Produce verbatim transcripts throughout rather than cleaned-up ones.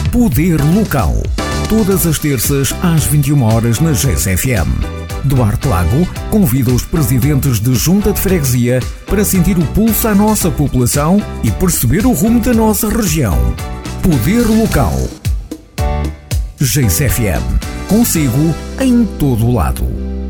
Poder Local. Todas as terças às vinte e uma horas na G C F M. Duarte Lago convida os presidentes de Junta de Freguesia para sentir o pulso à nossa população e perceber o rumo da nossa região. Poder Local. G C F M. Consigo em todo o lado.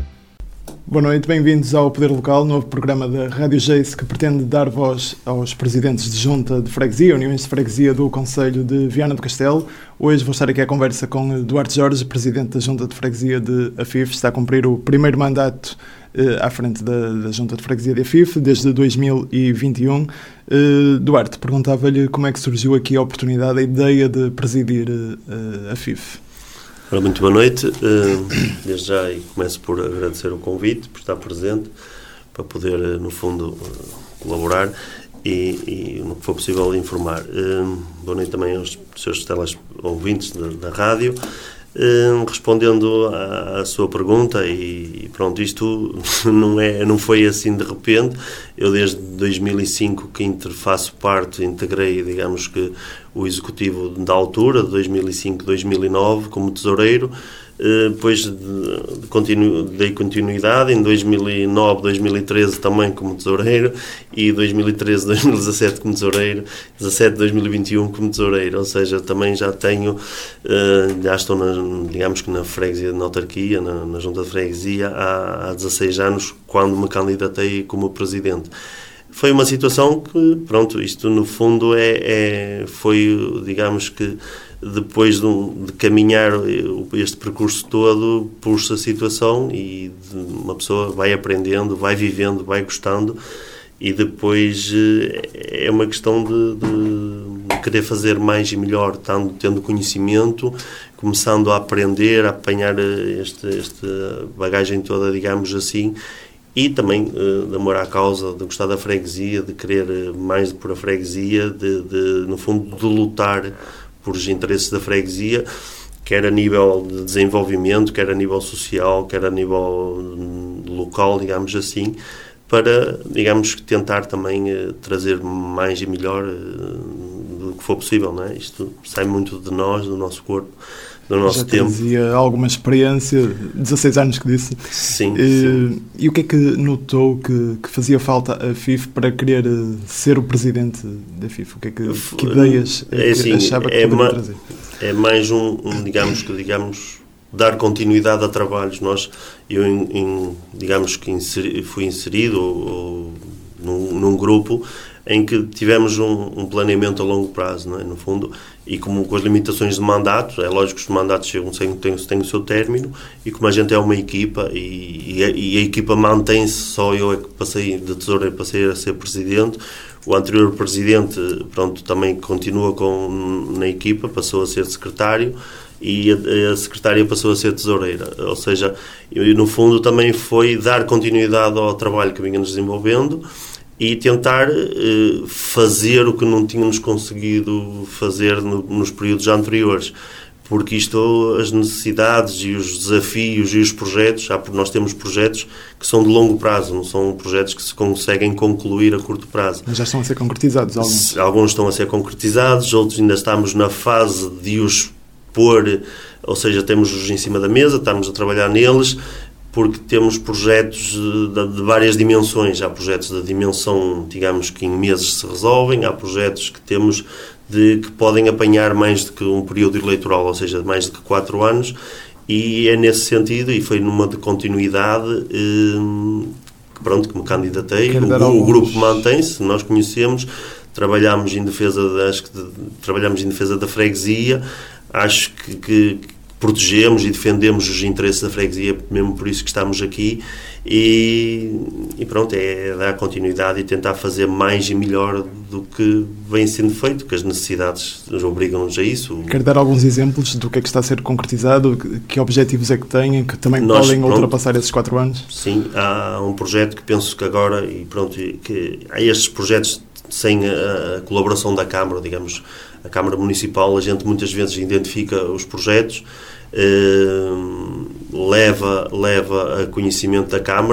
Boa noite, bem-vindos ao Poder Local, novo programa da Rádio Geis que pretende dar voz aos presidentes de Junta de Freguesia, Uniões de Freguesia do Concelho de Viana do Castelo. Hoje vou estar aqui à conversa com Duarte Jorge, presidente da Junta de Freguesia de Afif. Está a cumprir o primeiro mandato eh, à frente da, da Junta de Freguesia de Afif, desde dois mil e vinte e um. Eh, Duarte, perguntava-lhe como é que surgiu aqui a oportunidade, a ideia de presidir eh, Afif. Ora, muito boa noite. Desde já e começo por agradecer o convite, por estar presente, para poder, no fundo, colaborar e, e no que for possível, informar. Boa noite também aos seus teleouvintes da, da rádio. Respondendo à, à sua pergunta, e, e pronto, isto não, é, não foi assim de repente. Eu desde dois mil e cinco que inter, faço parte, integrei, digamos que, o executivo da altura, de dois mil e cinco a dois mil e nove, como tesoureiro. Depois de, de continu, dei continuidade em dois mil e nove, dois mil e treze também como tesoureiro, e dois mil e treze, dois mil e dezassete como tesoureiro, dezassete, dois mil e vinte e um como tesoureiro, ou seja, também já tenho, já estou na, digamos que na freguesia, na autarquia, na, na junta de freguesia há, há dezasseis anos, quando me candidatei como presidente. Foi uma situação que, pronto, isto no fundo é, é foi, digamos que, depois de, um, de caminhar este percurso todo, pôs-se a situação e uma pessoa vai aprendendo, vai vivendo, vai gostando, e depois é uma questão de, de querer fazer mais e melhor, tendo, tendo conhecimento, começando a aprender, a apanhar este, esta bagagem toda, digamos assim, e também uh, de amor à causa, de gostar da freguesia, de querer mais por a freguesia, de, de, no fundo de lutar por os interesses da freguesia, quer a nível de desenvolvimento, quer a nível social, quer a nível local, digamos assim, para, digamos, tentar também uh, trazer mais e melhor uh, do que for possível, não é? Isto sai muito de nós, do nosso corpo, do nosso Já tempo. Já trazia alguma experiência, dezasseis anos que disse. Sim, e, sim. E o que é que notou que, que fazia falta a F I F para querer ser o presidente da F I F? O que é que, que ideias é que assim, achava que é poderia ma- trazer? É mais um, um, digamos que, digamos, dar continuidade a trabalhos. Nós, eu, em, em, digamos que inseri, fui inserido ou, ou, num, num grupo em que tivemos um, um planeamento a longo prazo, não é? No fundo, e como com as limitações de mandato, é lógico que os mandatos chegam, têm, têm o seu término, e como a gente é uma equipa, e, e, a, e a equipa mantém-se, só eu é que passei de tesoureiro, passei a ser presidente. O anterior presidente, pronto, também continua com, na equipa, passou a ser secretário, e a, a secretária passou a ser tesoureira. Ou seja, eu, no fundo também foi dar continuidade ao trabalho que vinha-nos desenvolvendo, e tentar eh, fazer o que não tínhamos conseguido fazer no, nos períodos anteriores, porque isto, as necessidades e os desafios e os projetos, já porque nós temos projetos que são de longo prazo, não são projetos que se conseguem concluir a curto prazo. Mas já estão a ser concretizados alguns? Alguns estão a ser concretizados, outros ainda estamos na fase de os pôr, ou seja, temos-os em cima da mesa, estamos a trabalhar neles, porque temos projetos de, de várias dimensões. Há projetos de dimensão, digamos, que em meses se resolvem, há projetos que temos de, que podem apanhar mais do que um período eleitoral, ou seja, mais do que quatro anos, e é nesse sentido, e foi numa de continuidade, eh, que pronto, que me candidatei. O, alguns... o grupo mantém-se, nós conhecemos, trabalhamos em defesa, de, acho que de, trabalhamos em defesa da freguesia, acho que, que protegemos e defendemos os interesses da freguesia, mesmo por isso que estamos aqui, e, e pronto, é dar continuidade e tentar fazer mais e melhor do que vem sendo feito, que as necessidades nos obrigam-nos a isso. Quero dar alguns exemplos do que é que está a ser concretizado, que objetivos é que têm, que também Nós, podem pronto, ultrapassar esses quatro anos? Sim, há um projeto que penso que agora, e pronto, que há estes projetos sem a, a colaboração da Câmara, digamos, a Câmara Municipal, a gente muitas vezes identifica os projetos, eh, leva, leva a conhecimento da Câmara,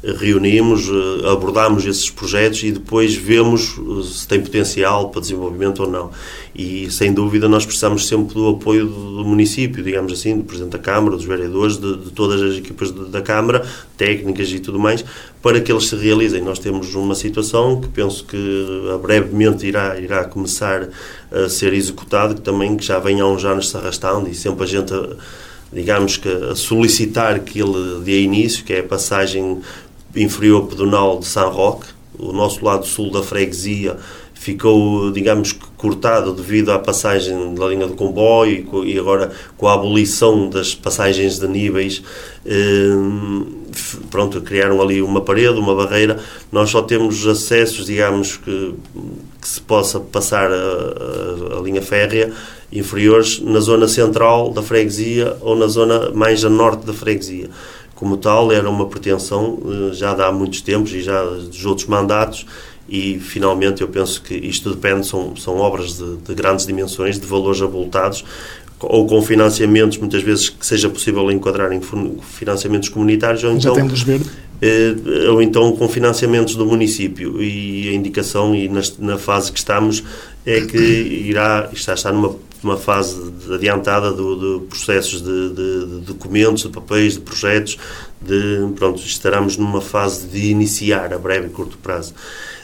reunimos, abordamos esses projetos e depois vemos se tem potencial para desenvolvimento ou não. E, sem dúvida, nós precisamos sempre do apoio do município, digamos assim, do Presidente da Câmara, dos vereadores, de, de todas as equipas de, da Câmara, técnicas e tudo mais, para que eles se realizem. Nós temos uma situação que penso que brevemente irá, irá começar a ser executado, que também que já vem há uns anos se arrastando e sempre a gente, digamos que, a solicitar que ele dê início, que é a passagem inferior pedonal de São Roque. O nosso lado sul da freguesia ficou, digamos, cortado devido à passagem da linha do comboio e agora com a abolição das passagens de níveis, eh, pronto, criaram ali uma parede, uma barreira. Nós só temos acessos, digamos, que, que se possa passar a, a, a linha férrea inferiores na zona central da freguesia ou na zona mais a norte da freguesia. Como tal, era uma pretensão já de há muitos tempos e já dos outros mandatos e, finalmente, eu penso que isto depende, são, são obras de, de grandes dimensões, de valores avultados, ou com financiamentos, muitas vezes, que seja possível enquadrar em financiamentos comunitários, ou então, já tem luz verde? Eh, ou então com financiamentos do município. E a indicação, e na, na fase que estamos, é que irá, está, está numa uma fase adiantada do, de processos de, de, de documentos, de papéis, de projetos, de, pronto, estaremos numa fase de iniciar a breve e curto prazo.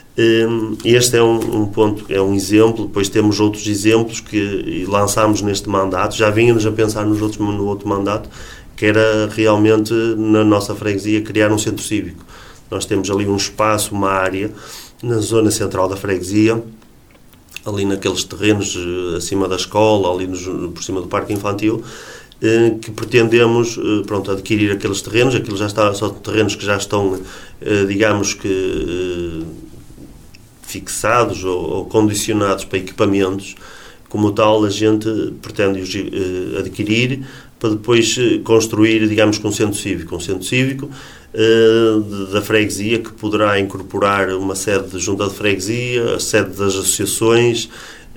Este é um, um ponto, é um exemplo. Depois temos outros exemplos que lançámos neste mandato, já vínhamos a pensar nos outros, no outro mandato, que era realmente na nossa freguesia criar um centro cívico. Nós temos ali um espaço, uma área na zona central da freguesia, ali naqueles terrenos acima da escola, ali nos, por cima do parque infantil, eh, que pretendemos eh, pronto, adquirir aqueles terrenos. Aquilo já está, são terrenos que já estão, eh, digamos que, eh, fixados ou, ou condicionados para equipamentos. Como tal, a gente pretende-os eh, adquirir para depois construir, digamos, com um centro cívico. Um centro cívico da freguesia que poderá incorporar uma sede de junta de freguesia, a sede das associações,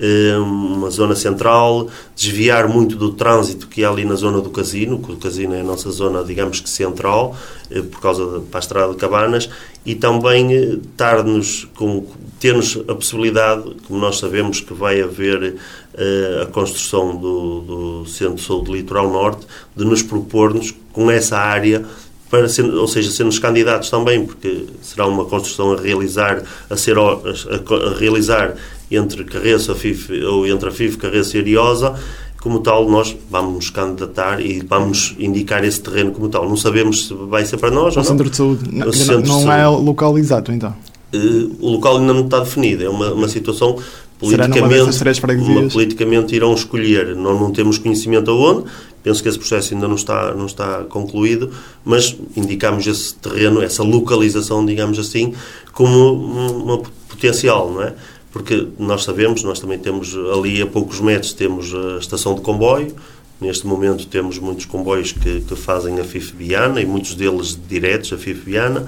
uma zona central, desviar muito do trânsito que há ali na zona do casino, que o casino é a nossa zona, digamos que central, por causa da para a estrada de Cabanas, e também dar-nos, com, ter-nos a possibilidade, como nós sabemos que vai haver a construção do, do Centro de Saúde Litoral Norte, de nos propor-nos com essa área, para ser, ou seja, sermos candidatos também, porque será uma construção a realizar, a ser a, a realizar entre Carreço, a F I F, ou entre a F I F, Carreço e Ariosa. Como tal, nós vamos nos candidatar e vamos indicar esse terreno como tal. Não sabemos se vai ser para nós o ou não. Centro de Saúde não, o centro não de é saúde. local exato, então? Uh, o local ainda não está definido. É uma, uma situação politicamente, uma, politicamente irão escolher. Nós não temos conhecimento aonde. Penso que esse processo ainda não está, não está concluído, mas indicamos esse terreno, essa localização, digamos assim, como uma potencial, não é? Porque nós sabemos, nós também temos ali a poucos metros, temos a estação de comboio. Neste momento temos muitos comboios que, que fazem a F I F Viana e muitos deles diretos a F I F Viana.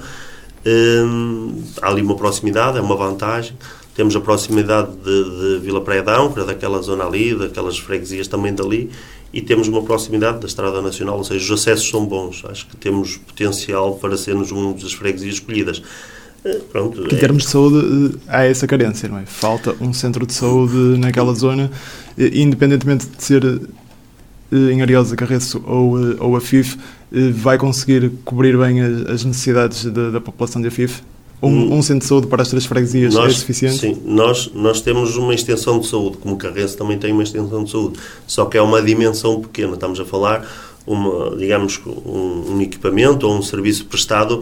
Hum, há ali uma proximidade, é uma vantagem. Temos a proximidade de, de Vila Praia da Âncora, daquela zona ali, daquelas freguesias também dali, e temos uma proximidade da Estrada Nacional, ou seja, os acessos são bons. Acho que temos potencial para sermos uma das freguesias escolhidas. Pronto, em termos de saúde, há essa carência, não é? Falta um centro de saúde naquela zona, independentemente de ser em Ariosa, Carreço ou, ou a F I F, vai conseguir cobrir bem as necessidades da, da população de a F I F? Um, um centro de saúde para as três freguesias nós, é suficiente? Sim, nós, nós temos uma extensão de saúde, como Carreço também tem uma extensão de saúde, só que é uma dimensão pequena. Estamos a falar, uma, digamos, um, um equipamento ou um serviço prestado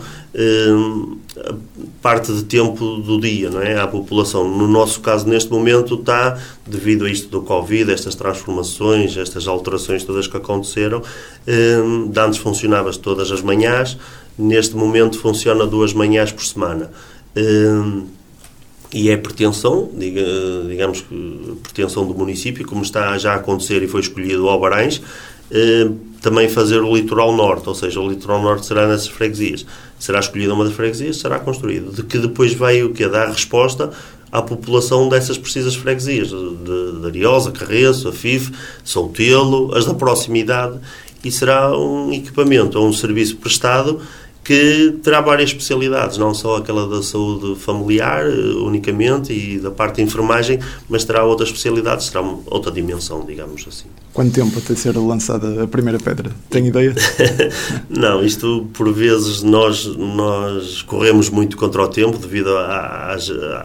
eh, parte de tempo do dia, não é? À população. No nosso caso, neste momento, está, devido a isto do Covid, estas transformações, estas alterações todas que aconteceram, eh, de antes funcionava todas as manhãs. Neste momento funciona duas manhãs por semana. Uh, e é pretensão, diga, digamos que pretensão do município, como está já a acontecer e foi escolhido o Albarães, uh, também fazer o litoral norte, ou seja, o litoral norte será nessas freguesias. Será escolhida uma das freguesias, será construído. De que depois vai o quê? Dar resposta à população dessas precisas freguesias, de, de Ariosa, Carreço, a F I F, Soutelo, as da proximidade, e será um equipamento ou um serviço prestado que terá várias especialidades, não só aquela da saúde familiar unicamente e da parte de enfermagem, mas terá outras especialidades, terá outra dimensão, digamos assim. Quanto tempo até ser lançada a primeira pedra? Tem ideia? Não, isto por vezes nós, nós corremos muito contra o tempo devido à, à,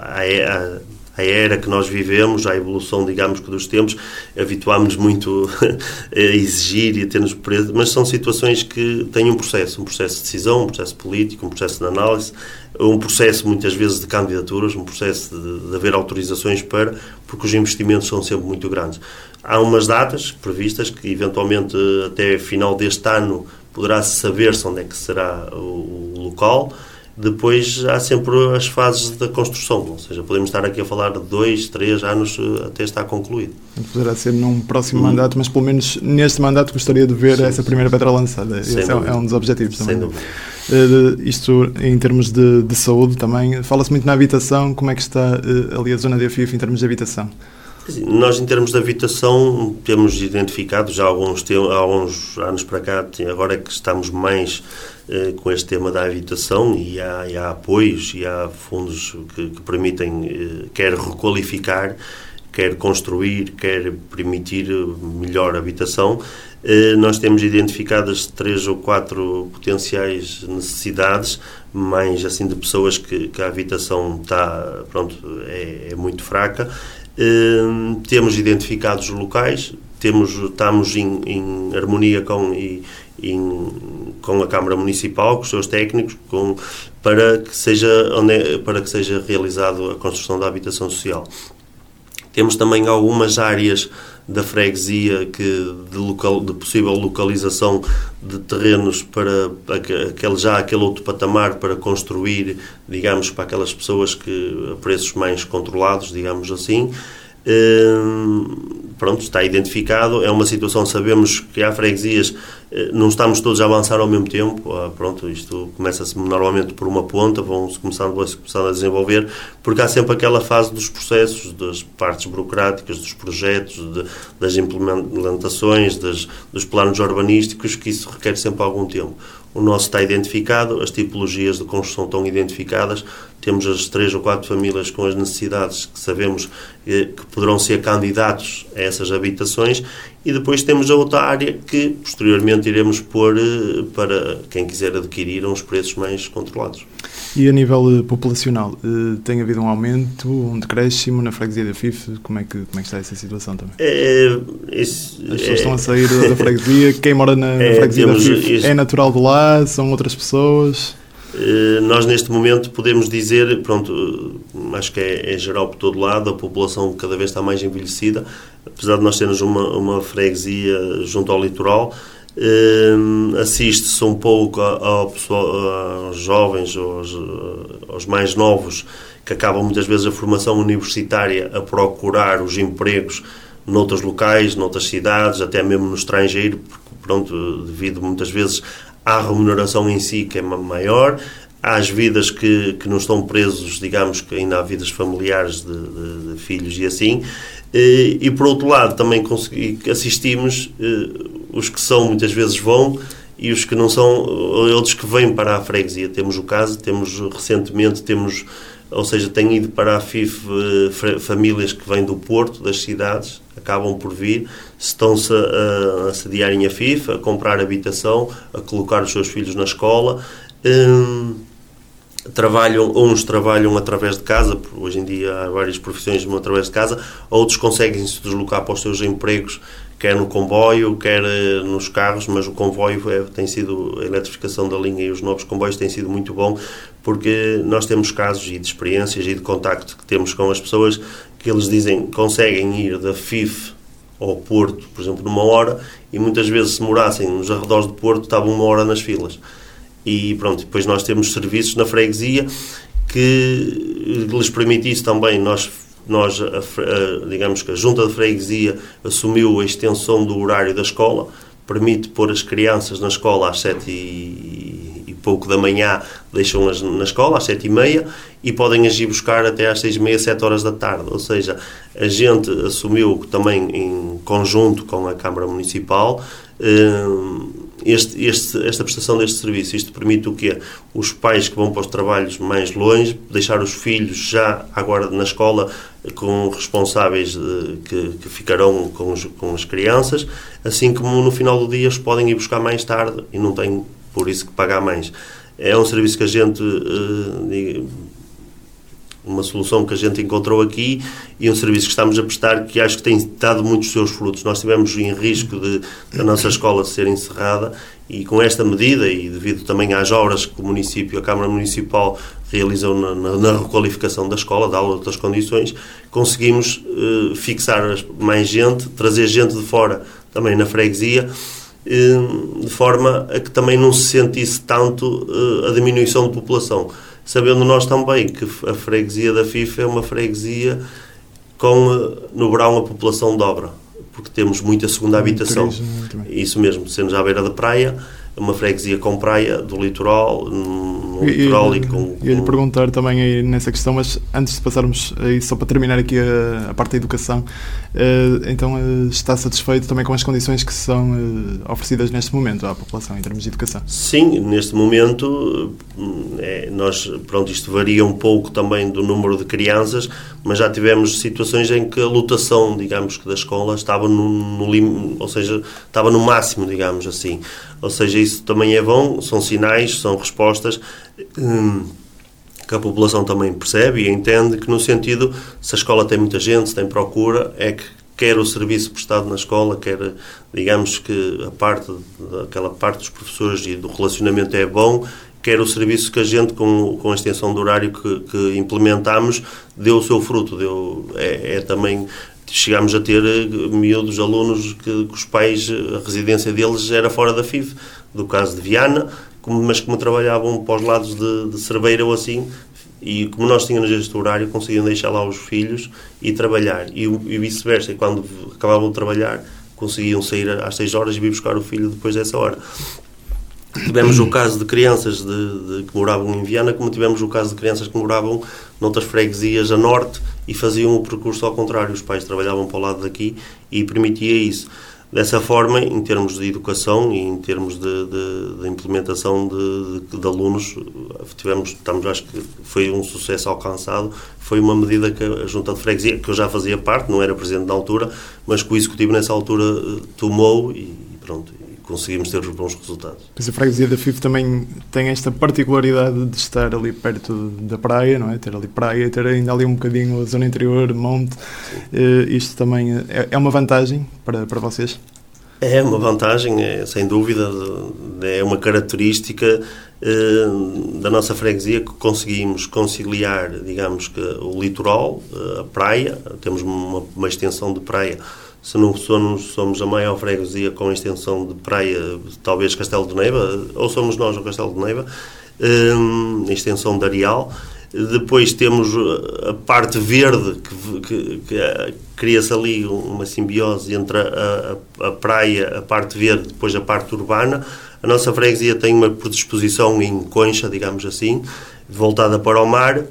à, à era que nós vivemos, à evolução, digamos, que dos tempos, habituámos-nos muito a exigir e a ter-nos preso, mas são situações que têm um processo, um processo de decisão, um processo político, um processo de análise, um processo muitas vezes de candidaturas, um processo de, de haver autorizações para, porque os investimentos são sempre muito grandes. Há umas datas previstas que eventualmente até final deste ano poderá-se saber-se onde é que será o, o local. Depois há sempre as fases da construção, ou seja, podemos estar aqui a falar de dois, três anos até estar concluído. Poderá ser num próximo hum. mandato, mas pelo menos neste mandato gostaria de ver sim, essa primeira pedra lançada. Esse é, é um dos objetivos também. Sem dúvida. Uh, isto em termos de, de saúde também. Fala-se muito na habitação. Como é que está uh, ali a zona de Afif em termos de habitação? Nós, em termos de habitação, temos identificado já há alguns, há alguns anos para cá, agora é que estamos mais eh, com este tema da habitação e há, e há apoios e há fundos que, que permitem eh, quer requalificar, quer construir, quer permitir melhor habitação. Eh, nós temos identificadas três ou quatro potenciais necessidades, mais assim de pessoas que, que a habitação está, pronto, é, é muito fraca. Uh, temos identificado os locais, temos, estamos em, em harmonia com, e, em, com a Câmara Municipal, com os seus técnicos, com, para, que seja, para que seja realizada a construção da habitação social. Temos também algumas áreas da freguesia que, de, local, de possível localização de terrenos para aquele, já aquele outro patamar para construir, digamos, para aquelas pessoas que a preços mais controlados, digamos assim. Hum, pronto, está identificado, é uma situação, sabemos que há freguesias, não estamos todos a avançar ao mesmo tempo, ah, pronto, isto começa-se normalmente por uma ponta, vão-se começando, vão-se começando a desenvolver, porque há sempre aquela fase dos processos, das partes burocráticas, dos projetos, de, das implementações, das, dos planos urbanísticos, que isso requer sempre algum tempo. O nosso está identificado, as tipologias de construção estão identificadas, temos as três ou quatro famílias com as necessidades que sabemos eh, que poderão ser candidatos a essas habitações e depois temos a outra área que posteriormente iremos pôr eh, para quem quiser adquirir a uns preços mais controlados. E a nível populacional, eh, tem havido um aumento, um decréscimo na freguesia da Afif? Como é que, como é que está essa situação também? É, esse, As pessoas é, estão a sair da freguesia, quem mora na, na é, freguesia da Afif este, é natural de lá, são outras pessoas? Nós neste momento podemos dizer, pronto, acho que é, é geral por todo lado, a população cada vez está mais envelhecida, apesar de nós termos uma, uma freguesia junto ao litoral, eh, assiste-se um pouco ao pessoal, aos jovens, aos, aos mais novos, que acabam muitas vezes a formação universitária a procurar os empregos noutros locais, noutras cidades, até mesmo no estrangeiro, porque, pronto, devido muitas vezes à remuneração em si, que é maior, às vidas que, que não estão presos, digamos que ainda há vidas familiares de, de, de filhos e assim, e, e por outro lado também consegui, assistimos os que são, muitas vezes vão, e os que não são, outros que vêm para a freguesia. Temos o caso, temos recentemente, temos, ou seja, têm ido para a Afif famílias que vêm do Porto, das cidades, acabam por vir, estão-se a, a sediar em Afif, a comprar habitação, a colocar os seus filhos na escola, hum, trabalham, uns trabalham através de casa, porque hoje em dia há várias profissões através de casa, outros conseguem se deslocar para os seus empregos, quer no comboio, quer nos carros, mas o comboio é, tem sido, a eletrificação da linha e os novos comboios têm sido muito bom, porque nós temos casos e de experiências e de contacto que temos com as pessoas que eles dizem que conseguem ir da Afif ao Porto, por exemplo, numa hora, e muitas vezes se morassem nos arredores do Porto estavam uma hora nas filas. E pronto, depois nós temos serviços na freguesia que lhes permite isso também. Nós, nós a, a, digamos que a Junta de Freguesia assumiu a extensão do horário da escola, permite pôr as crianças na escola às sete e, e pouco da manhã, deixam-nas na escola às sete e meia e podem agir buscar até às seis e meia, sete horas da tarde. Ou seja, a gente assumiu também em conjunto com a Câmara Municipal, eh, este, este, esta prestação deste serviço. Isto permite o quê? Os pais que vão para os trabalhos mais longe, deixar os filhos já agora na escola com responsáveis de, que, que ficarão com, os, com as crianças, assim como no final do dia os podem ir buscar mais tarde e não têm por isso que pagar mais. É um serviço que a gente... Uh, uma solução que a gente encontrou aqui e um serviço que estamos a prestar que acho que tem dado muitos seus frutos. Nós tivemos em risco de a nossa escola ser encerrada e com esta medida e devido também às obras que o município, a Câmara Municipal realizou na, na, na requalificação da escola, dá outras condições, conseguimos uh, fixar mais gente, trazer gente de fora também na freguesia, uh, de forma a que também não se sentisse tanto uh, a diminuição de população. Sabendo nós também que a freguesia da F I F é uma freguesia com, no verão, a população dobra, porque temos muita segunda habitação. Turismo, isso mesmo, sendo já à beira da praia, uma freguesia com praia, do litoral, no e, litoral e, e com... Eu lhe perguntar também aí nessa questão, mas antes de passarmos aí, só para terminar aqui a, a parte da educação, uh, então uh, está satisfeito também com as condições que são uh, oferecidas neste momento à população em termos de educação? Sim, neste momento é, nós, pronto, isto varia um pouco também do número de crianças, mas já tivemos situações em que a lotação, digamos, que da escola estava no, no lim, ou seja, estava no máximo, digamos assim. Ou seja, isso também é bom, são sinais, são respostas hum, que a população também percebe e entende que no sentido, se a escola tem muita gente, se tem procura, é que quer o serviço prestado na escola, quer, digamos que a parte, aquela parte dos professores e do relacionamento é bom, quer o serviço que a gente, com, com a extensão do horário que, que implementamos, deu o seu fruto, deu, é, é também... Chegámos a ter miúdos, alunos que, que os pais, a residência deles era fora da F I F, do caso de Viana, como, mas como trabalhavam para os lados de, de Cerveira ou assim, e como nós tínhamos este horário, conseguiam deixar lá os filhos e trabalhar. E, e vice-versa, e quando acabavam de trabalhar, conseguiam sair às seis horas e vir buscar o filho depois dessa hora. Tivemos o caso de crianças de, de, que moravam em Viana, como tivemos o caso de crianças que moravam noutras freguesias a norte e faziam o percurso ao contrário. Os pais trabalhavam para o lado daqui e permitia isso. Dessa forma, em termos de educação e em termos de, de, de implementação de, de, de alunos, tivemos, estamos, acho que foi um sucesso alcançado. Foi uma medida que a Junta de Freguesia, que eu já fazia parte, não era presidente na altura, mas que o Executivo nessa altura tomou e pronto, conseguimos ter os bons resultados. Pois a freguesia da F I F também tem esta particularidade de estar ali perto da praia, não é? Ter ali praia, ter ainda ali um bocadinho a zona interior, monte. Uh, isto também é, é uma vantagem para, para vocês? É uma vantagem, é, sem dúvida, é uma característica uh, da nossa freguesia que conseguimos conciliar, digamos, que o litoral, a praia, temos uma, uma extensão de praia. Se não somos, somos a maior freguesia com a extensão de praia, talvez Castelo de Neiva, ou somos nós o Castelo de Neiva, um, a extensão de areal. Depois temos a parte verde, que, que, que cria-se ali uma simbiose entre a, a, a praia, a parte verde, depois a parte urbana. A nossa freguesia tem uma predisposição em concha, digamos assim, voltada para o mar.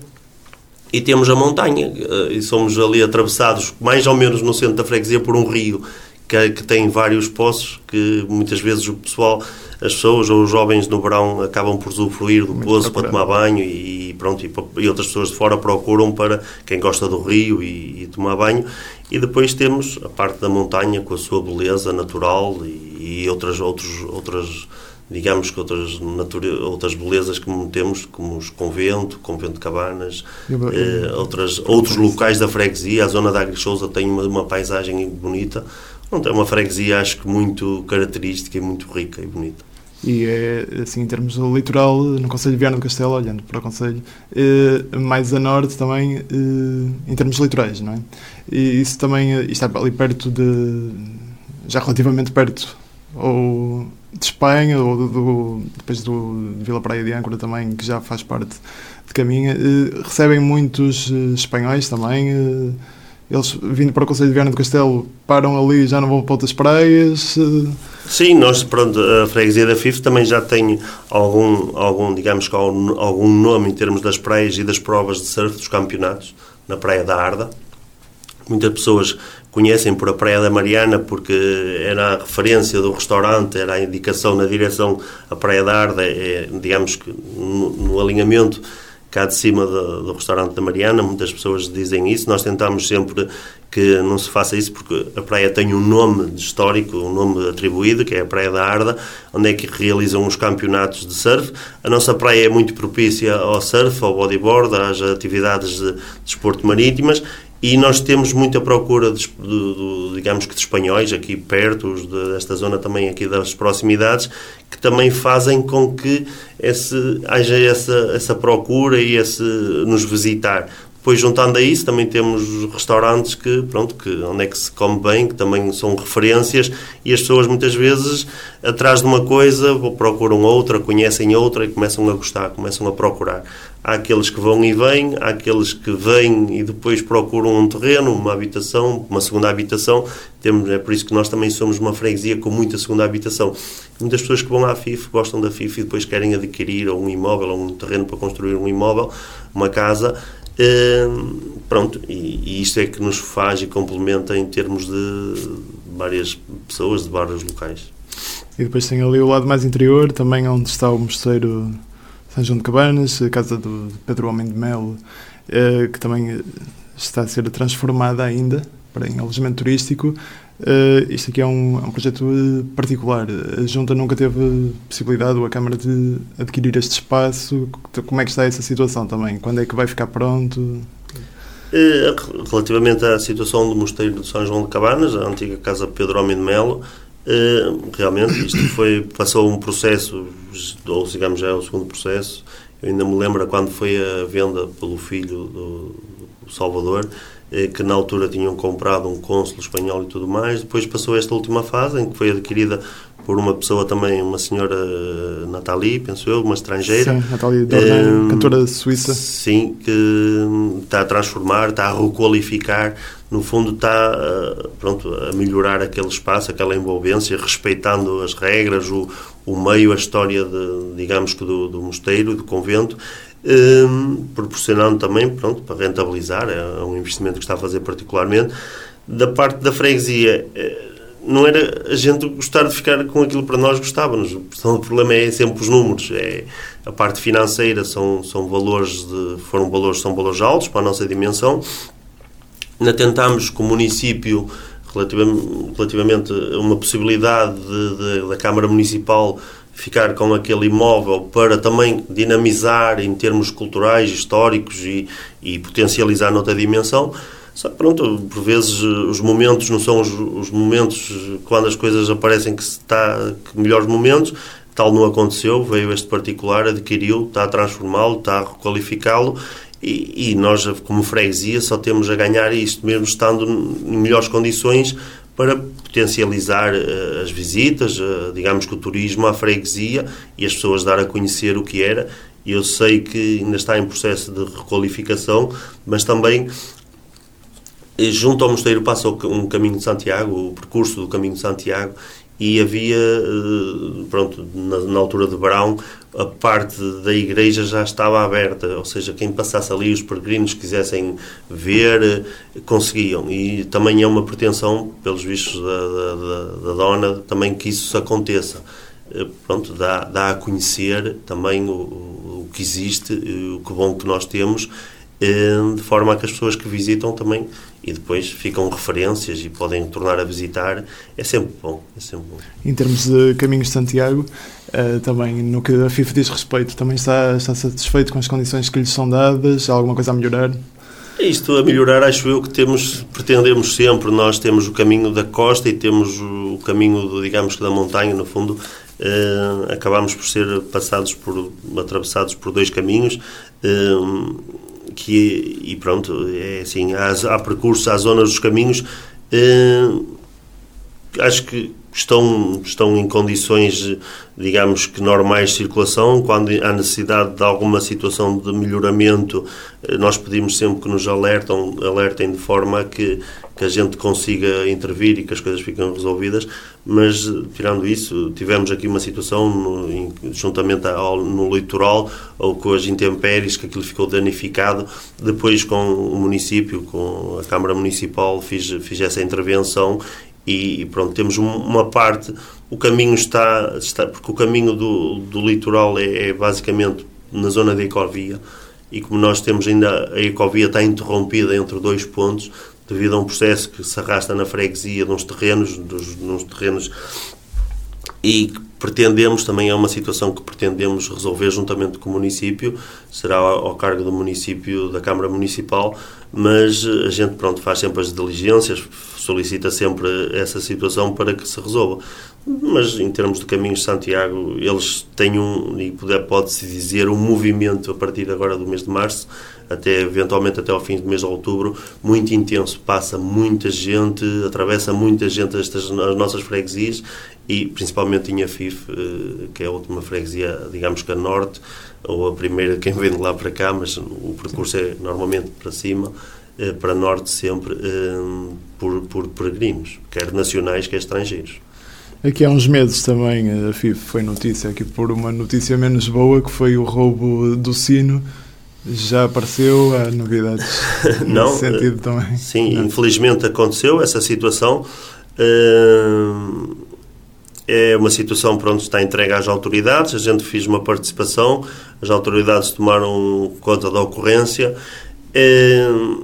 E temos a montanha, e somos ali atravessados, mais ou menos no centro da freguesia, por um rio que, que tem vários poços, que muitas vezes o pessoal, as pessoas ou os jovens no verão acabam por usufruir do poço para tomar banho e, pronto, e, e outras pessoas de fora procuram para quem gosta do rio e, e tomar banho. E depois temos a parte da montanha com a sua beleza natural e, e outras, outros, outras digamos que outras, nature... outras belezas que temos, como os convento, convento de Cabanas, eu, eu, eh, outras, outros locais da freguesia. A zona da Agrixousa tem uma, uma paisagem bonita. Não tem uma freguesia, acho que muito característica e muito rica e bonita. E é, assim, em termos do litoral, no Concelho de Viana do Castelo, olhando para o Concelho, eh, mais a norte também, eh, em termos litorais, não é? E isso também eh, está ali perto de, já relativamente perto, ou de Espanha, ou do, do, depois do de Vila Praia de Âncora também, que já faz parte de Caminha. Eh, recebem muitos eh, espanhóis também, eh, eles, vindo para o Concelho de Viana do Castelo, param ali e já não vão para outras praias? Eh. Sim, nós, pronto, a freguesia da F I F também já tem algum, algum digamos que algum nome em termos das praias e das provas de surf dos campeonatos, na Praia da Arda. Muitas pessoas conhecem por a Praia da Mariana, porque era a referência do restaurante, era a indicação na direção a Praia da Arda, é, digamos que no, no alinhamento cá de cima do, do restaurante da Mariana, muitas pessoas dizem isso. Nós tentamos sempre que não se faça isso, porque a praia tem um nome histórico, um nome atribuído, que é a Praia da Arda, onde é que realizam os campeonatos de surf. A nossa praia é muito propícia ao surf, ao bodyboard, às atividades de desporto marítimas, e nós temos muita procura de, de, de, digamos que de espanhóis aqui perto, os de, desta zona também aqui das proximidades, que também fazem com que esse, haja essa, essa procura e esse nos visitar. Depois, juntando a isso, também temos restaurantes que, pronto, que, onde é que se come bem, que também são referências, e as pessoas muitas vezes, atrás de uma coisa, procuram outra, conhecem outra e começam a gostar, começam a procurar. Há aqueles que vão e vêm, há aqueles que vêm e depois procuram um terreno, uma habitação, uma segunda habitação. Temos, é por isso que nós também somos uma freguesia com muita segunda habitação. Muitas pessoas que vão à F I F, gostam da F I F e depois querem adquirir ou um imóvel, ou um terreno para construir um imóvel, uma casa. Uh, pronto, e, e isto é que nos faz e complementa em termos de várias pessoas, de vários locais. E depois tem ali o lado mais interior, também onde está o Mosteiro São João de Cabanas, a casa do Pedro Homem de Melo, uh, que também está a ser transformada ainda para em alojamento turístico. Uh, isto aqui é um, é um projeto particular. A Junta nunca teve possibilidade, ou a Câmara, de adquirir este espaço. Como é que está essa situação também? Quando é que vai ficar pronto? Uh, relativamente à situação do Mosteiro de São João de Cabanas, a antiga casa Pedro Homem de Melo, uh, realmente isto foi, passou um processo, ou digamos já é o segundo processo. Eu ainda me lembro quando foi a venda pelo filho do, do Salvador, que na altura tinham comprado um cônsul espanhol e tudo mais. Depois passou esta última fase, em que foi adquirida por uma pessoa também, uma senhora Nathalie, penso eu, uma estrangeira. Sim, Nathalie Dornan, um, cantora suíça. Sim, que está a transformar, está a requalificar, no fundo está pronto, a melhorar aquele espaço, aquela envolvência, respeitando as regras, o, o meio, a história, de, digamos que do, do mosteiro, do convento, Um, proporcionando também, pronto, para rentabilizar, é um investimento que está a fazer particularmente. Da parte da freguesia, não era a gente gostar de ficar com aquilo que para nós gostávamos. O problema é sempre os números, é a parte financeira, são, são valores de, foram valores, são valores altos para a nossa dimensão. Ainda tentámos com o município, relativamente, relativamente a uma possibilidade de, de, da Câmara Municipal ficar com aquele imóvel para também dinamizar em termos culturais, históricos e, e potencializar noutra dimensão. Só que, pronto, por vezes os momentos não são os, os momentos quando as coisas aparecem que se está que melhores momentos. Tal não aconteceu, veio este particular, adquiriu, está a transformá-lo, está a requalificá-lo e, e nós, como freguesia, só temos a ganhar isto, mesmo estando em melhores condições, para potencializar uh, as visitas, uh, digamos que o turismo à freguesia e as pessoas dar a conhecer o que era. Eu sei que ainda está em processo de requalificação, mas também junto ao mosteiro passa um caminho de Santiago, o percurso do caminho de Santiago, e havia, uh, pronto, na, na altura de verão, a parte da igreja já estava aberta, ou seja, quem passasse ali, os peregrinos que quisessem ver, conseguiam. E também é uma pretensão, pelos vistos da, da, da dona, também que isso aconteça. Pronto, dá, dá a conhecer também o, o que existe, o que bom que nós temos, de forma a que as pessoas que visitam também, e depois ficam referências e podem tornar a visitar, é sempre bom. É sempre bom. Em termos de Caminhos de Santiago, uh, também no que a F I F diz respeito, também está, está satisfeito com as condições que lhes são dadas? Há alguma coisa a melhorar? Isto a melhorar, acho eu que temos, pretendemos sempre. Nós temos o caminho da costa e temos o caminho, do, digamos que da montanha, no fundo. Uh, acabamos por ser passados por, atravessados por dois caminhos, uh, que, e pronto, é assim, há, há percursos, há zonas dos caminhos, uh, acho que estão, estão em condições, digamos que normais de circulação. Quando há necessidade de alguma situação de melhoramento, nós pedimos sempre que nos alertam, alertem de forma a que, que a gente consiga intervir e que as coisas fiquem resolvidas. Mas, tirando isso, tivemos aqui uma situação, no, em, juntamente ao, no litoral, ou com as intempéries, que aquilo ficou danificado. Depois, com o município, com a Câmara Municipal, fiz, fiz essa intervenção. E pronto, temos uma parte, o caminho está, está porque o caminho do, do litoral é, é basicamente na zona da ecovia, e como nós temos ainda, a ecovia está interrompida entre dois pontos, devido a um processo que se arrasta na freguesia de uns terrenos, dos, nos terrenos, e que pretendemos, também é uma situação que pretendemos resolver juntamente com o município, será ao, ao cargo do município, da Câmara Municipal, mas a gente, pronto, faz sempre as diligências, solicita sempre essa situação para que se resolva. Mas em termos de Caminhos de Santiago, eles têm um, e pode-se dizer, um movimento a partir agora do mês de março, até eventualmente até ao fim do mês de outubro, muito intenso. Passa muita gente, atravessa muita gente estas, as nossas freguesias, e principalmente em Afif, que é a última freguesia, digamos que a norte, ou a primeira, quem vem de lá para cá, mas o percurso é normalmente para cima, para norte sempre, por, por peregrinos, quer nacionais, quer estrangeiros. Aqui há uns meses também a Afif foi notícia, aqui por uma notícia menos boa, que foi o roubo do sino. Já apareceu? Há novidades Não, nesse sentido também? Sim, Não. Infelizmente aconteceu essa situação. É uma situação, pronto, está entregue às autoridades. A gente fez uma participação, as autoridades tomaram conta da ocorrência. É,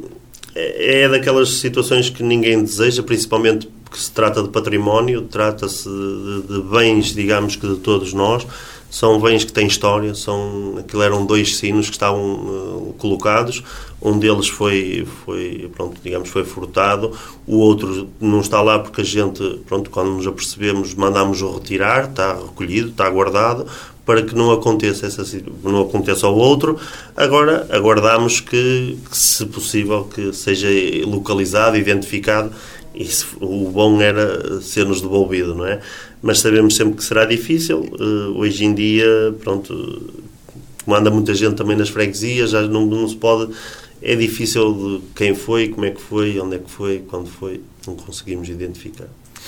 é daquelas situações que ninguém deseja, principalmente porque se trata de património, trata-se de, de bens, digamos que de todos nós. São bens que têm história, são, aquilo eram dois sinos que estavam uh, colocados, um deles foi, foi, pronto, digamos, foi furtado, o outro não está lá porque a gente, pronto, quando nos apercebemos, mandámos-o retirar, está recolhido, está guardado, para que não aconteça, essa, não aconteça ao outro. Agora, aguardamos que, que, se possível, que seja localizado, identificado, e se, o bom era ser-nos devolvido, não é? Mas sabemos sempre que será difícil. Uh, hoje em dia, pronto, como anda muita gente também nas freguesias, já não, não se pode, é difícil de quem foi, como é que foi, onde é que foi, quando foi, não conseguimos identificar.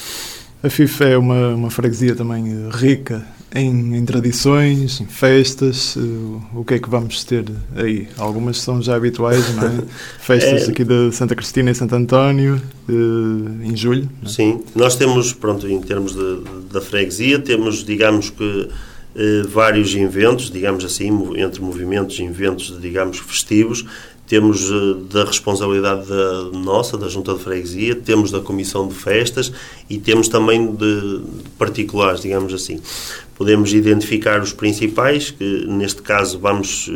A Afif é uma, uma freguesia também rica em, em tradições, em festas. Uh, o que é que vamos ter aí? Algumas são já habituais, não é? Festas é... aqui de Santa Cristina e Santo António, uh, em julho. Não é? Sim, nós temos, pronto, em termos de, de, da freguesia, temos, digamos que, uh, vários eventos, digamos assim, entre movimentos e eventos, digamos, festivos. Temos uh, da responsabilidade da nossa, da Junta de Freguesia, temos da Comissão de Festas e temos também de particulares, digamos assim. Podemos identificar os principais, que neste caso vamos,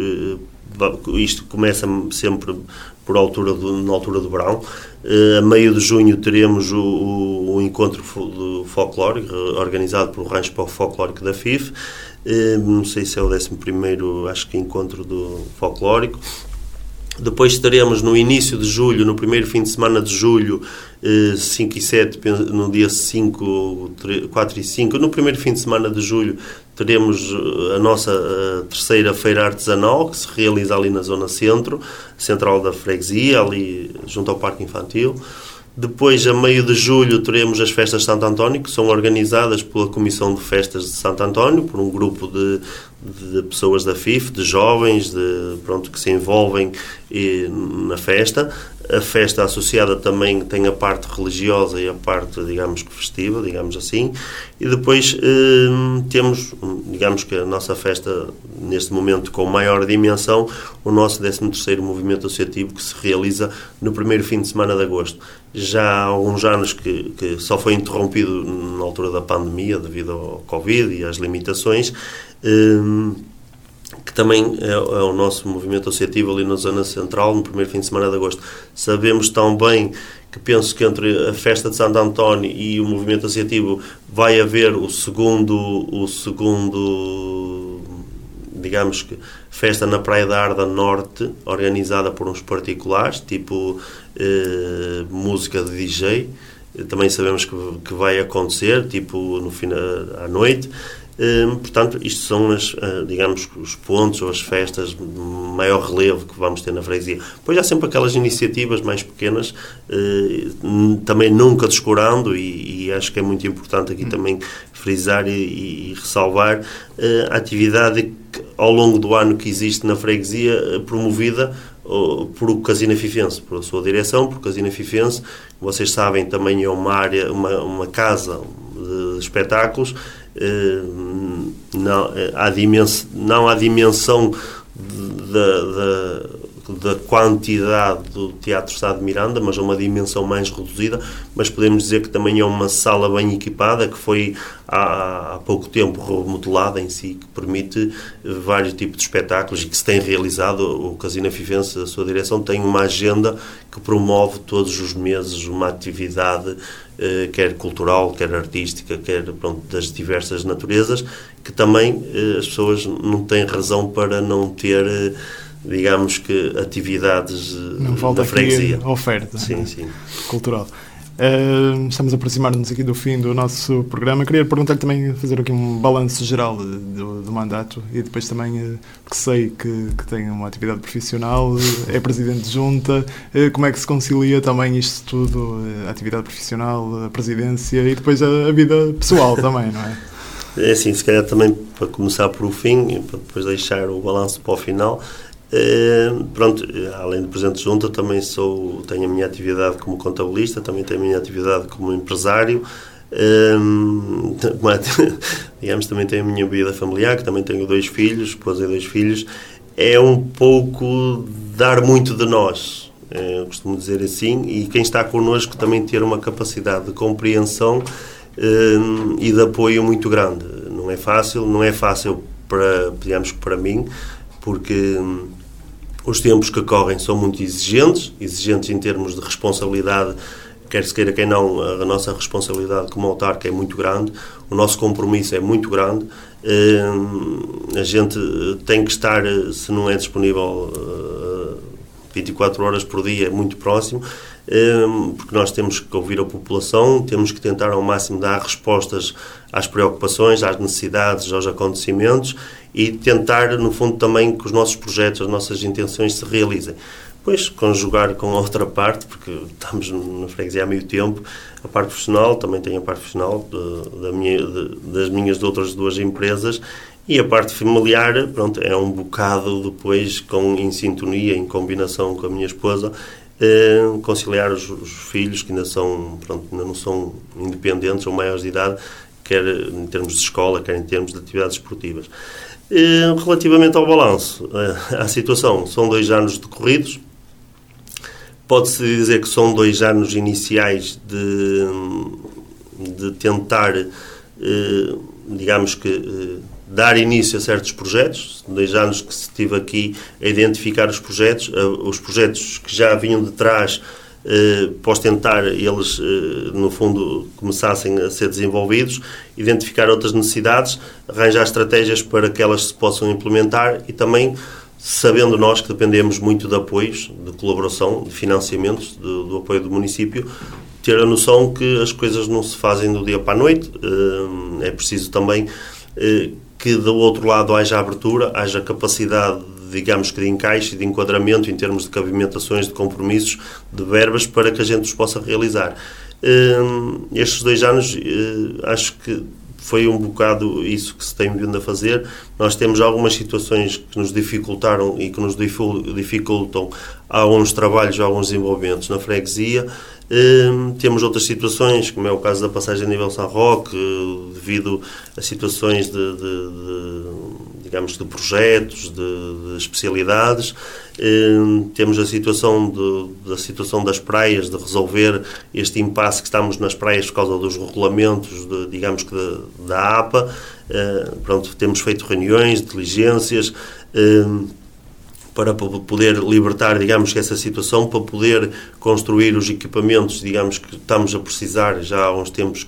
uh, isto começa sempre por altura do, na altura do verão. Uh, a meio de junho teremos o, o, o encontro do folclórico, organizado pelo Rancho Folclórico da Afif. Uh, não sei se é o décimo primeiro, acho que encontro do folclórico. Depois estaremos no início de julho, no primeiro fim de semana de julho, cinco e sete, no dia cinco, quatro e cinco, no primeiro fim de semana de julho, teremos a nossa a terceira feira artesanal, que se realiza ali na zona centro, central da freguesia, ali junto ao Parque Infantil. Depois, a meio de julho, teremos as festas de Santo António, que são organizadas pela Comissão de Festas de Santo António, por um grupo de, de pessoas da Afif, de jovens, de, pronto, que se envolvem e, na festa. A festa associada também tem a parte religiosa e a parte, digamos que festiva, digamos assim. E depois eh, temos, digamos que a nossa festa, neste momento, com maior dimensão, o nosso décimo terceiro movimento associativo, que se realiza no primeiro fim de semana de agosto. Já há alguns anos que, que só foi interrompido na altura da pandemia, devido ao Covid e às limitações, eh, que também é, é o nosso movimento associativo ali na zona central, no primeiro fim de semana de agosto. Sabemos tão bem que penso que entre a festa de Santo António e o movimento associativo vai haver o segundo, o segundo, digamos que, festa na Praia da Arda Norte, organizada por uns particulares, tipo eh, música de D J, também sabemos que, que vai acontecer, tipo no fim à noite. Uh, portanto, isto são as, uh, digamos, os pontos ou as festas de maior relevo que vamos ter na freguesia. Depois há sempre aquelas iniciativas mais pequenas, uh, também nunca descurando, e, e acho que é muito importante aqui também frisar e, e, e ressalvar uh, a atividade que, ao longo do ano que existe na freguesia, uh, promovida uh, por o Casino Afifense, por a sua direção, por o Casino Afifense. Vocês sabem, também é uma área, uma, uma casa de espetáculos. Uh, não, há dimensão, não há dimensão da, da, da quantidade do Teatro Sá de Miranda, mas é uma dimensão mais reduzida, mas podemos dizer que também é uma sala bem equipada, que foi há, há pouco tempo remodelada em si, que permite vários tipos de espetáculos e que se tem realizado. O Casino Afifense, a sua direção, tem uma agenda que promove todos os meses uma atividade, Uh, quer cultural, quer artística, quer, pronto, das diversas naturezas, que também uh, as pessoas não têm razão para não ter, uh, digamos que, atividades uh, não falta da freguesia. Aqui a oferta, sim, né? sim. Cultural. Uh, estamos a aproximar-nos aqui do fim do nosso programa. Queria perguntar-lhe também, fazer aqui um balanço geral do, do mandato, e depois também, uh, que sei que, que tem uma atividade profissional, uh, é presidente de junta, uh, como é que se concilia também isto tudo, uh, a atividade profissional, a presidência e depois a, a vida pessoal também, não é? É assim, se calhar também para começar por o fim e para depois deixar o balanço para o final. Uh, pronto, além de presidente de junta, também sou, tenho a minha atividade como contabilista, também tenho a minha atividade como empresário, uh, digamos, também tenho a minha vida familiar, que também tenho dois filhos, esposa e dois filhos. É um pouco dar muito de nós, eu costumo dizer assim, e quem está connosco também ter uma capacidade de compreensão uh, e de apoio muito grande. Não é fácil, não é fácil para, digamos que para mim, porque os tempos que correm são muito exigentes, exigentes em termos de responsabilidade, quer se queira, quer não, a nossa responsabilidade como autarca é muito grande, o nosso compromisso é muito grande, a gente tem que estar, se não é disponível vinte e quatro horas por dia, muito próximo, porque nós temos que ouvir a população, temos que tentar ao máximo dar respostas às preocupações, às necessidades, aos acontecimentos, e tentar, no fundo, também que os nossos projetos, as nossas intenções se realizem. Depois, conjugar com a outra parte, porque estamos na freguesia há meio tempo, a parte profissional, também tenho a parte profissional de, da minha, de, das minhas de outras duas empresas, e a parte familiar, pronto, é um bocado depois, com, em sintonia, em combinação com a minha esposa, eh, conciliar os, os filhos, que ainda, são, pronto, ainda não são independentes ou maiores de idade, quer em termos de escola, quer em termos de atividades esportivas. Eh, relativamente ao balanço, eh, à situação, são dois anos decorridos. Pode-se dizer que são dois anos iniciais de, de tentar, eh, digamos que, eh, dar início a certos projetos. Dois anos que se estive aqui a identificar os projetos, eh, os projetos que já vinham de trás, eh, pós tentar eles, eh, no fundo, começassem a ser desenvolvidos, identificar outras necessidades, arranjar estratégias para que elas se possam implementar e também, sabendo nós que dependemos muito de apoios, de colaboração, de financiamentos, de, do apoio do município, ter a noção que as coisas não se fazem do dia para a noite. É preciso também que do outro lado haja abertura, haja capacidade, digamos que de encaixe e de enquadramento em termos de cabimentações, de compromissos, de verbas, para que a gente os possa realizar. Estes dois anos, acho que foi um bocado isso que se tem vindo a fazer. Nós temos algumas situações que nos dificultaram e que nos dificultam alguns trabalhos, alguns desenvolvimentos na freguesia. Um, temos outras situações, como é o caso da passagem a nível São Roque, devido a situações de, de, de digamos, de projetos, de, de especialidades. Um, temos a situação, de, da situação das praias, de resolver este impasse que estamos nas praias por causa dos regulamentos, de, digamos que de, da A P A. Uh, pronto, temos feito reuniões, diligências, um, para poder libertar, digamos, essa situação, para poder construir os equipamentos, digamos, que estamos a precisar já há uns tempos.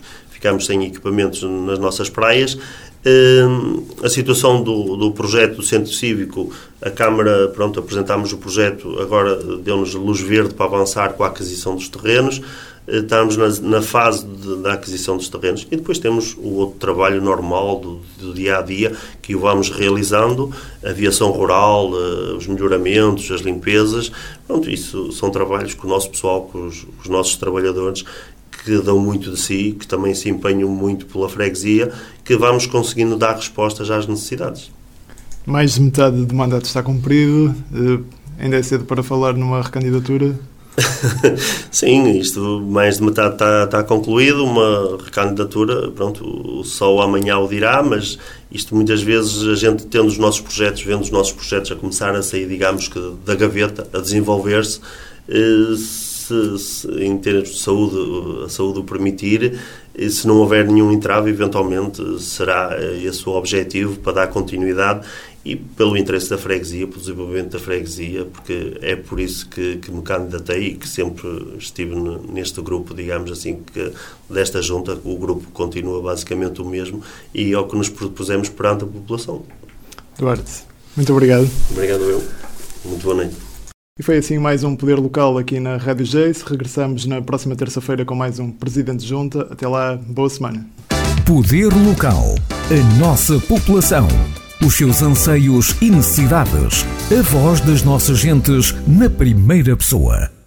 ficamos sem equipamentos nas nossas praias. A situação do, do projeto do Centro Cívico, a Câmara, pronto, apresentámos o projeto, agora deu-nos luz verde para avançar com a aquisição dos terrenos. Estamos na, na fase de, da aquisição dos terrenos e depois temos o outro trabalho normal do, do dia a dia que o vamos realizando, a aviação rural, os melhoramentos, as limpezas. Pronto, isso são trabalhos que o nosso pessoal, com os, os nossos trabalhadores, que dão muito de si, que também se empenham muito pela freguesia, que vamos conseguindo dar respostas às necessidades. Mais de metade do mandato está cumprido, uh, ainda é cedo para falar numa recandidatura? Sim, isto mais de metade está, está concluído, uma recandidatura, pronto, só amanhã o dirá, mas isto muitas vezes a gente tendo os nossos projetos, vendo os nossos projetos a começar a sair, digamos que da gaveta, a desenvolver-se, uh, Se, se, em termos de saúde, a saúde o permitir, se não houver nenhum entrave, eventualmente será esse o objetivo para dar continuidade e pelo interesse da freguesia, pelo desenvolvimento da freguesia, porque é por isso que, que me candidatei e que sempre estive neste grupo, digamos assim, que desta junta, o grupo continua basicamente o mesmo e é o que nos propusemos perante a população. Duarte, muito obrigado. Obrigado eu. Muito boa noite. E foi assim mais um Poder Local aqui na Rádio Jace. Regressamos na próxima terça-feira com mais um Presidente de Junta. Até lá, boa semana. Poder Local. A nossa população. Os seus anseios e necessidades. A voz das nossas gentes na primeira pessoa.